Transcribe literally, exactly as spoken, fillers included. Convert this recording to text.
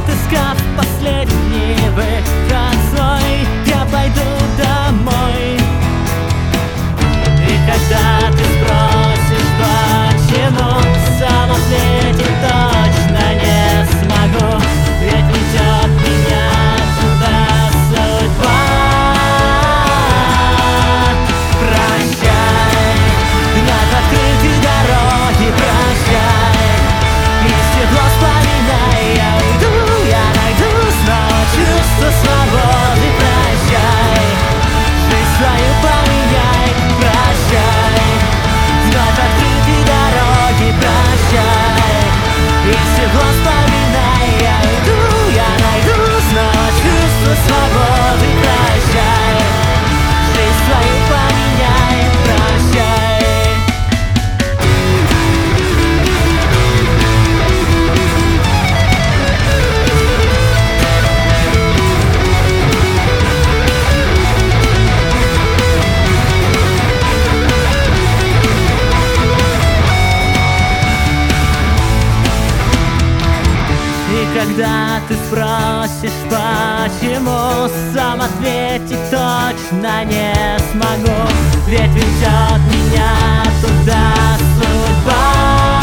отыскав последний выход свой, я пойду домой. И когда ты спросишь, почему, сам ответить точно не смогу, ведь ведет меня туда судьба. Прощай, над открытой дороги, прощай, и седло вспоминай. Я уйду, я найду снова чувство свободы. Прощай, жизнь свою поменяй. Прощай, над открытой дороги, прощай, и седло вспоминай. Я уйду, я найду снова чувство свободы. Прощай, жизнь свою поменяй. Прощай. И когда ты спросишь, почему, сам ответить точно не смогу, ведь ведет меня туда судьба.